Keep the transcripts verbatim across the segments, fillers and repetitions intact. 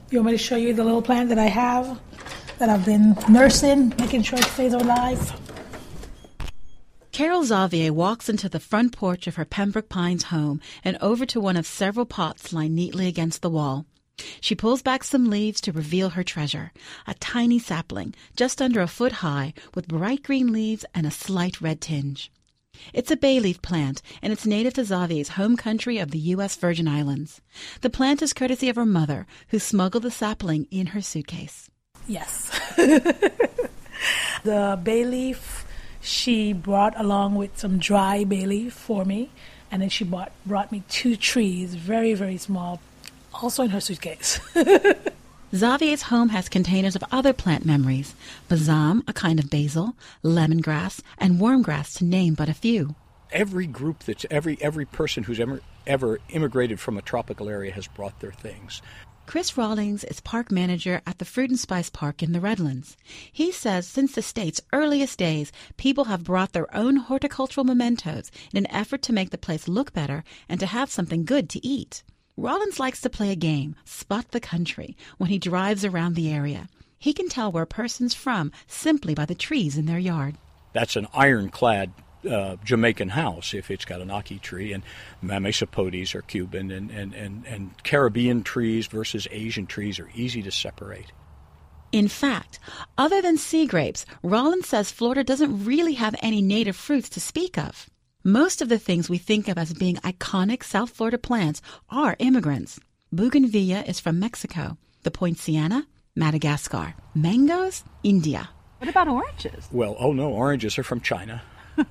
You want me to show you the little plant that I have, that I've been nursing, making sure it stays alive? Carol Xavier walks into the front porch of her Pembroke Pines home and over to one of several pots lined neatly against the wall. She pulls back some leaves to reveal her treasure, a tiny sapling just under a foot high with bright green leaves and a slight red tinge. It's a bayleaf plant, and it's native to Xavier's home country of the U S Virgin Islands. The plant is courtesy of her mother, who smuggled the sapling in her suitcase. Yes. The bayleaf she brought along with some dry bayleaf for me, and then she bought, brought me two trees, very, very small, also in her suitcase. Xavier's home has containers of other plant memories: balsam, a kind of basil, lemongrass, and wormgrass, to name but a few. Every group that's every every person who's ever ever immigrated from a tropical area has brought their things. Chris Rawlings is park manager at the Fruit and Spice Park in the Redlands. He says since the state's earliest days, people have brought their own horticultural mementos in an effort to make the place look better and to have something good to eat. Rawlings likes to play a game, Spot the Country, when he drives around the area. He can tell where a person's from simply by the trees in their yard. That's an ironclad uh, Jamaican house if it's got an ackee tree, and Mamey are Cuban, and, and, and, and Caribbean trees versus Asian trees are easy to separate. In fact, other than sea grapes, Rawlings says Florida doesn't really have any native fruits to speak of. Most of the things we think of as being iconic South Florida plants are immigrants. Bougainvillea is from Mexico. The poinciana, Madagascar. Mangoes, India. What about oranges? Well, oh no, oranges are from China.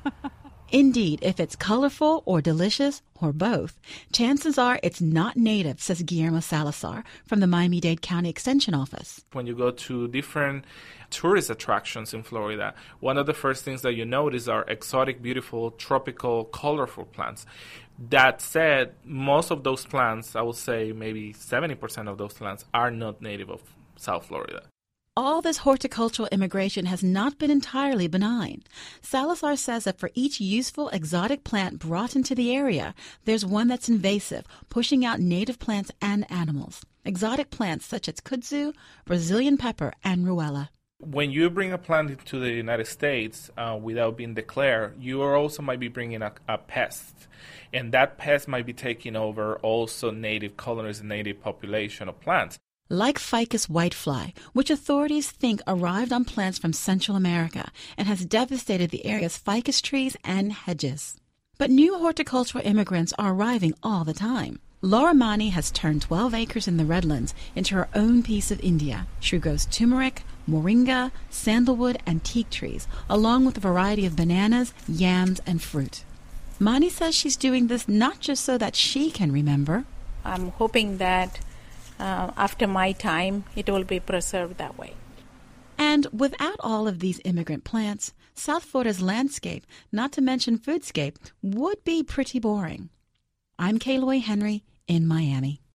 Indeed, if it's colorful or delicious or both, chances are it's not native, says Guillermo Salazar from the Miami-Dade County Extension Office. When you go to different tourist attractions in Florida, one of the first things that you notice are exotic, beautiful, tropical, colorful plants. That said, most of those plants, I would say maybe seventy percent of those plants, are not native of South Florida. All this horticultural immigration has not been entirely benign. Salazar says that for each useful exotic plant brought into the area, there's one that's invasive, pushing out native plants and animals. Exotic plants such as kudzu, Brazilian pepper, and ruella. When you bring a plant into the United States uh, without being declared, you are also might be bringing a, a pest. And that pest might be taking over also native colonies and native population of plants. Like ficus whitefly, which authorities think arrived on plants from Central America and has devastated the area's ficus trees and hedges. But new horticultural immigrants are arriving all the time. Laura Mani has turned twelve acres in the Redlands into her own piece of India. She grows turmeric, moringa, sandalwood, and teak trees, along with a variety of bananas, yams, and fruit. Mani says she's doing this not just so that she can remember. I'm hoping that Uh, after my time, it will be preserved that way. And without all of these immigrant plants, South Florida's landscape, not to mention foodscape, would be pretty boring. I'm Kaloy Henry in Miami.